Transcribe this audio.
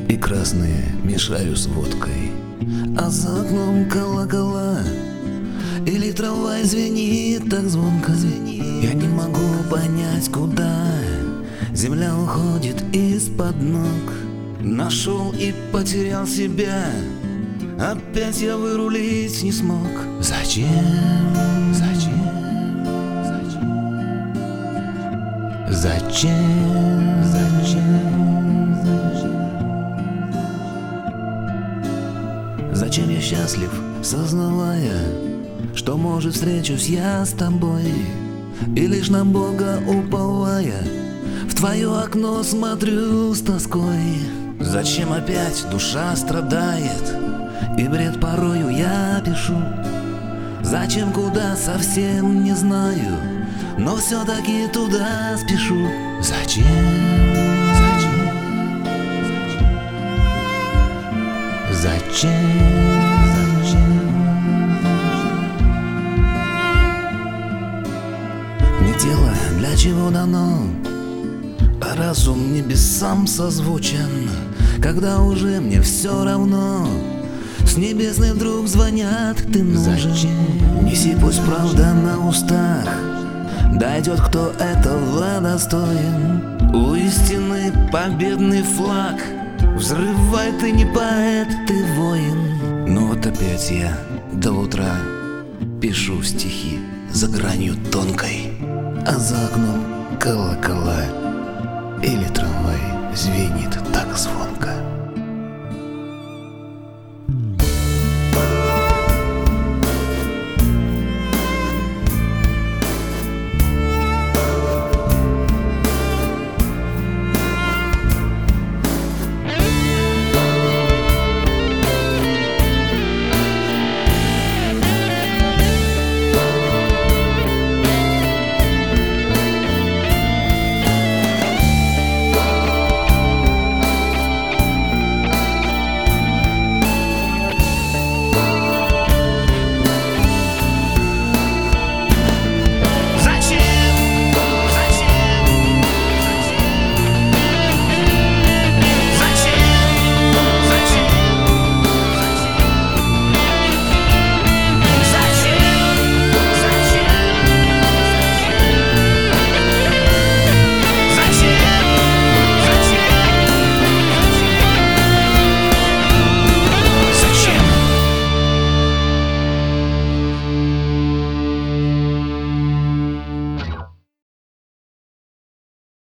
и красные мешаю с водкой. А за окном колокола, или трамвай звенит так звонко. Я не могу понять, куда земля уходит из-под ног. Нашел и потерял себя, опять я вырулить не смог. Зачем? Зачем? Зачем? Зачем? Зачем я счастлив, сознавая, что, может, встречусь я с тобой, и лишь на Бога уповая, в твое окно смотрю с тоской. Зачем опять душа страдает, и бред порою я пишу? Зачем, куда, совсем не знаю, но все-таки туда спешу. Зачем? Зачем? Мне тело для чего дано, а разум небесам созвучен. Когда уже мне все равно, с небесных вдруг звонят: ты нужен. Неси, пусть правда на устах, дойдет, кто этого достоин. У истины победный флаг, взрывай, ты не поэт, ты воин. Ну вот опять я до утра пишу стихи за гранью тонкой, а за окном колокола, или трамвай звенит так звонко.